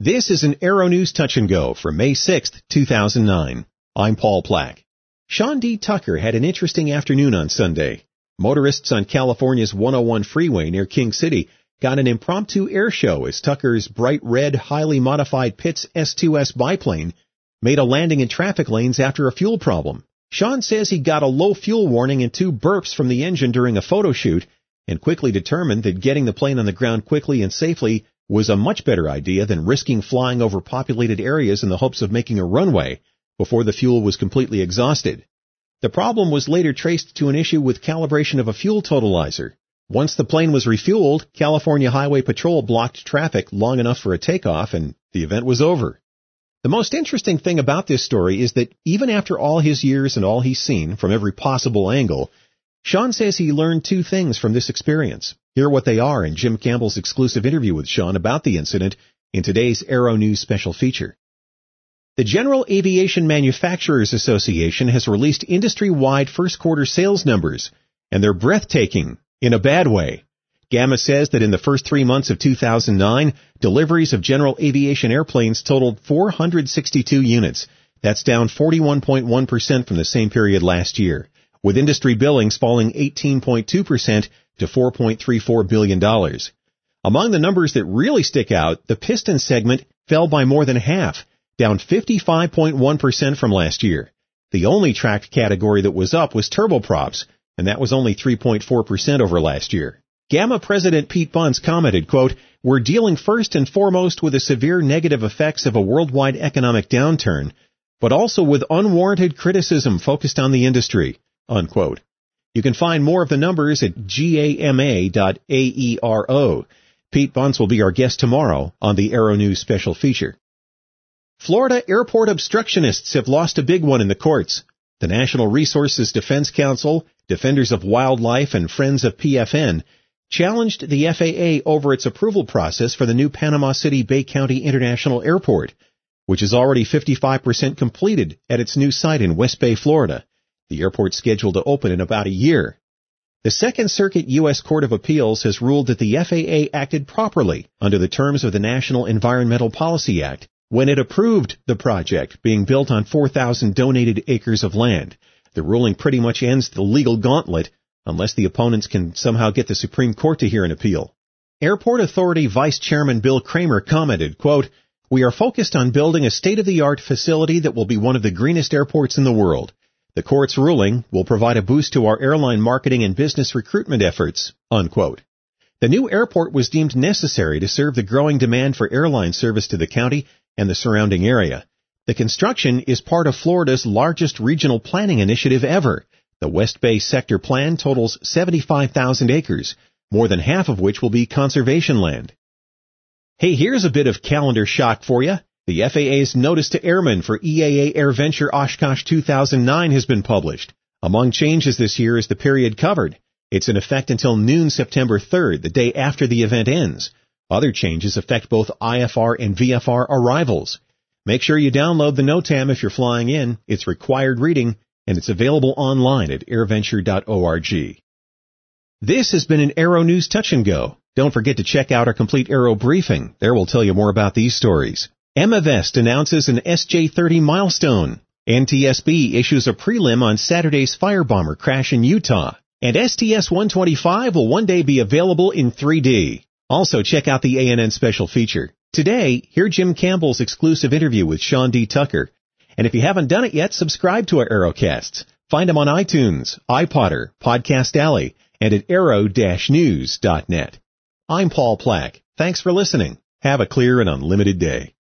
This is an Aero News Touch and Go for May 6th, 2009. I'm Paul Plack. Sean D. Tucker had an interesting afternoon on Sunday. Motorists on California's 101 freeway near King City got an impromptu air show as Tucker's bright red, highly modified Pitts S2S biplane made a landing in traffic lanes after a fuel problem. Sean says he got a low fuel warning and 2 burps from the engine during a photo shoot and quickly determined that getting the plane on the ground quickly and safely was a much better idea than risking flying over populated areas in the hopes of making a runway before the fuel was completely exhausted. The problem was later traced to an issue with calibration of a fuel totalizer. Once the plane was refueled, California Highway Patrol blocked traffic long enough for a takeoff, and the event was over. The most interesting thing about this story is that even after all his years and all he's seen from every possible angle, Sean says he learned 2 things from this experience. Here are what they are in Jim Campbell's exclusive interview with Sean about the incident in today's Aero News special feature. The General Aviation Manufacturers Association has released industry-wide first-quarter sales numbers, and they're breathtaking in a bad way. GAMA says that in the first 3 months of 2009, deliveries of general aviation airplanes totaled 462 units. That's down 41.1% from the same period last year, with industry billings falling 18.2% to $4.34 billion. Among the numbers that really stick out, the piston segment fell by more than half, down 55.1% from last year. The only tracked category that was up was turboprops, and that was only 3.4% over last year. GAMA President Pete Bunce commented, quote, "We're dealing first and foremost with the severe negative effects of a worldwide economic downturn, but also with unwarranted criticism focused on the industry," unquote. You can find more of the numbers at gama.aero. Pete Bunce will be our guest tomorrow on the Aero News special feature. Florida airport obstructionists have lost a big one in the courts. The National Resources Defense Council, Defenders of Wildlife, and Friends of PFN challenged the FAA over its approval process for the new Panama City-Bay County International Airport, which is already 55% completed at its new site in West Bay, Florida. The airport's scheduled to open in about a year. The Second Circuit U.S. Court of Appeals has ruled that the FAA acted properly under the terms of the National Environmental Policy Act when it approved the project being built on 4,000 donated acres of land. The ruling pretty much ends the legal gauntlet unless the opponents can somehow get the Supreme Court to hear an appeal. Airport Authority Vice Chairman Bill Kramer commented, quote, "We are focused on building a state-of-the-art facility that will be one of the greenest airports in the world. The court's ruling will provide a boost to our airline marketing and business recruitment efforts," unquote. The new airport was deemed necessary to serve the growing demand for airline service to the county and the surrounding area. The construction is part of Florida's largest regional planning initiative ever. The West Bay Sector Plan totals 75,000 acres, more than half of which will be conservation land. Hey, here's a bit of calendar shock for you. The FAA's Notice to Airmen for EAA AirVenture Oshkosh 2009 has been published. Among changes this year is the period covered. It's in effect until noon September 3rd, the day after the event ends. Other changes affect both IFR and VFR arrivals. Make sure you download the NOTAM if you're flying in. It's required reading, and it's available online at airventure.org. This has been an Aero News Touch and Go. Don't forget to check out our complete Aero briefing. There we'll tell you more about these stories. Emavest announces an SJ-30 milestone. NTSB issues a prelim on Saturday's firebomber crash in Utah. And STS-125 will one day be available in 3D. Also, check out the ANN special feature. Today, hear Jim Campbell's exclusive interview with Sean D. Tucker. And if you haven't done it yet, subscribe to our Aerocasts. Find them on iTunes, iPodder, Podcast Alley, and at aero-news.net. I'm Paul Plack. Thanks for listening. Have a clear and unlimited day.